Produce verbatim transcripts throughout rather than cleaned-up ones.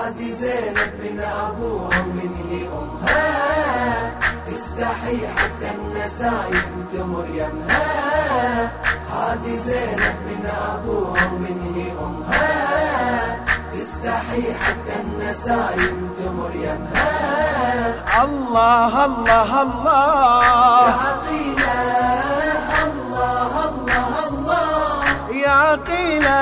هذه زينب من أبوها ومن هي أمها، تستحي حتى النسايم تمر يمها. هذه زينب من أبوها ومن هي أمها، تستحي حتى النسايم تمر يمها. الله الله الله يا عقيلة، الله الله الله يا عقيلة،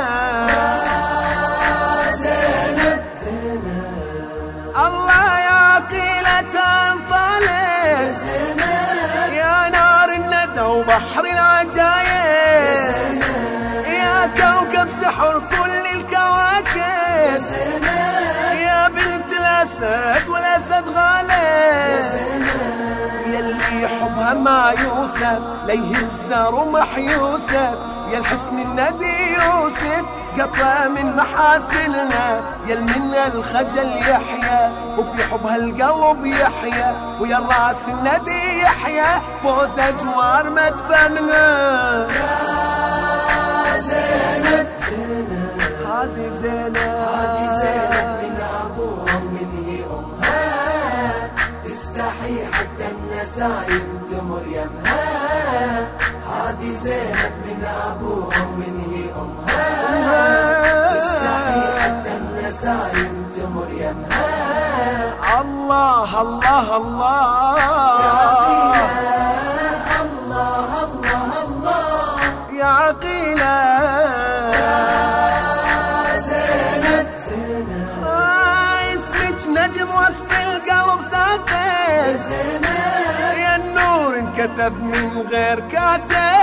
يا زينب زينب الله يا عقيلة انطلق يا نار الندى وبحر العجايب، يا كوكب سحر كل الكواكب، يا بنت الأسد والأسد غالب، يلي حبها ما يوسف ليه الزار ومح يوسف، يا الحسن النبي يوسف قطرة من محاسنها، يا من الخجل يحيى وفي حبها القلب يحيى، ويا الراس النبي يحيى فوز أجوار مدفنها. يا زينب زينب هذه زينب، هذه زينب من أبوها ومن هي أمها، تستحي حتى النسايم تمر يمها. هذه زينب من أبوها ومن هي أمها، تستحي حتى النسايم تمر يمها. الله الله الله يا عقيلة، الله الله الله يا عقيلة، يا زينب زينب آه اسمك نجم وسط القلب ثاقب، يا النور انكتب من غير كاتب،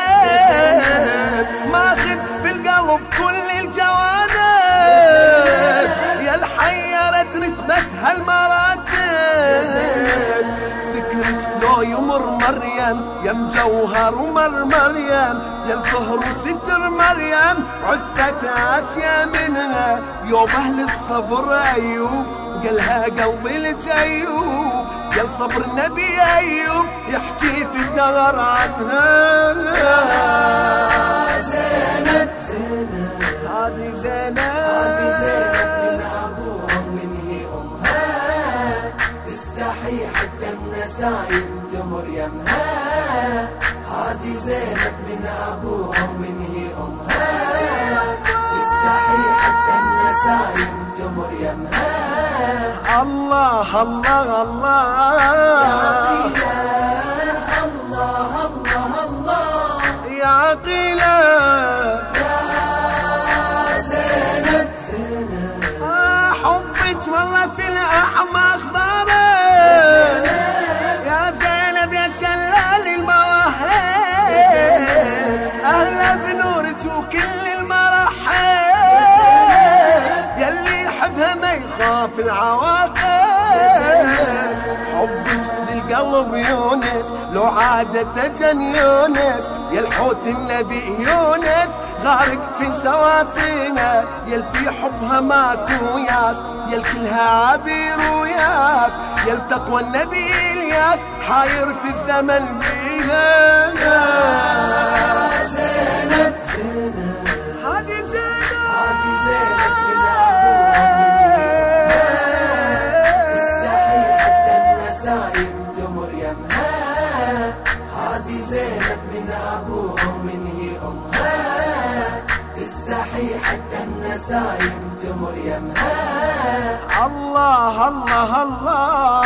ماخذ في القلب كل الجوانب، يا الحيرة رتبتها المراتب، ذكرك لو يمر مريم يا مجوهر ومر مريم، يا الظهر وستر مريم عفت آسيا منها، يوم أهل الصبر أيوب قالها قلبي لك أيوب، يا الصبر النبي أيوب يحكي في الدهر عنها. يا زينب زينب هذه زينب، هذه زينب من أبوها ومن هي أمها، تستحي حتى النسايم تمر يمها. هذه زينب من أبوها ومن هي أمها، تستحي حتى النسايم تمر يمها. الله الله الله يا عقيلة، الله الله الله يا عقيلة، يا زينب زينب آه حبك والله في الأعماق ضارب، يا زينب يا شلال المواهب، أهلا بنورك وكل المراحل، يلي يحبها ما يخاف العواقب، حبك للقلب يونس لو عادة جن يونس، يا الحوت النبي يونس غارق في سواطينا، يا في حبها ماكو ياس، يا كلها عبير وياس، يا تقوى النبي الياس حاير في الزمن بيها. يا زينب زينب هذه زينب، هذه زينب من أبوها ومن هي أمها، تستحي حتى النسايم تمر يمها. هذه زينب من أبوها ومن هي أمها، تستحي حتى النسايم تمر يمها. الله الله الله